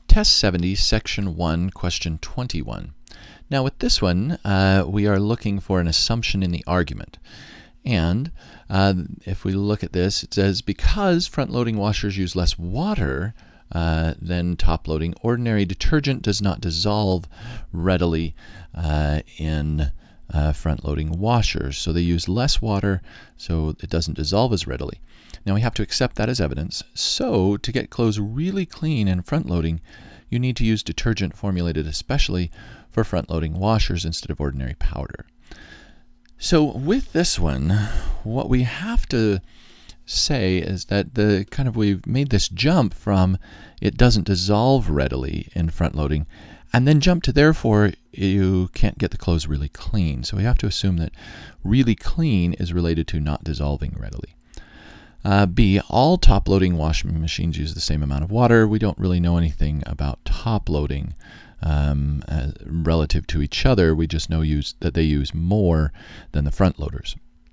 Test 70, Section 1, Question 21. Now with this one, we are looking for an assumption in the argument. And if we look at this, it says, because front-loading washers use less water than top-loading, ordinary detergent does not dissolve readily in front-loading washers. So they use less water, so it doesn't dissolve as readily. Now we have to accept that as evidence. So to get clothes really clean in front-loading, you need to use detergent formulated especially for front-loading washers instead of ordinary powder. So with this one, what we have to say is that we've made this jump from it doesn't dissolve readily in front-loading, and then jump to therefore you can't get the clothes really clean. So we have to assume that really clean is related to not dissolving readily. B, all top-loading washing machines use the same amount of water. We don't really know anything about top-loading relative to each other. We just know that they use more than the front-loaders.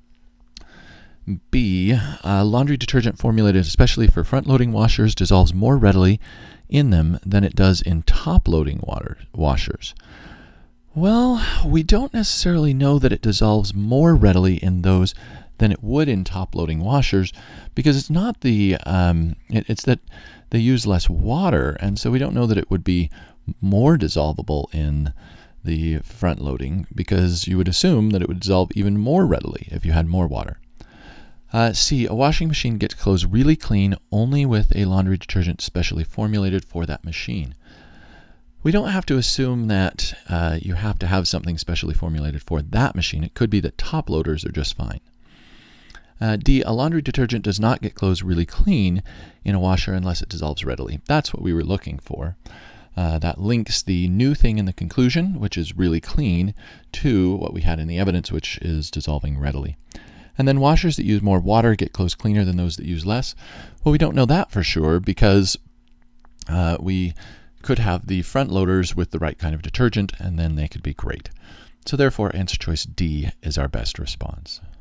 B, laundry detergent formulated especially for front-loading washers dissolves more readily in them than it does in top-loading washers. Well, we don't necessarily know that it dissolves more readily in those than it would in top-loading washers, because it's not it's that they use less water, and so we don't know that it would be more dissolvable in the front-loading, because you would assume that it would dissolve even more readily if you had more water. C, a washing machine gets clothes really clean only with a laundry detergent specially formulated for that machine. We don't have to assume that you have to have something specially formulated for that machine. It could be that top loaders are just fine. D, a laundry detergent does not get clothes really clean in a washer unless it dissolves readily. That's what we were looking for. That links the new thing in the conclusion, which is really clean, to what we had in the evidence, which is dissolving readily. And then washers that use more water get clothes cleaner than those that use less. Well, we don't know that for sure, because we could have the front loaders with the right kind of detergent, and then they could be great. So therefore, answer choice D is our best response.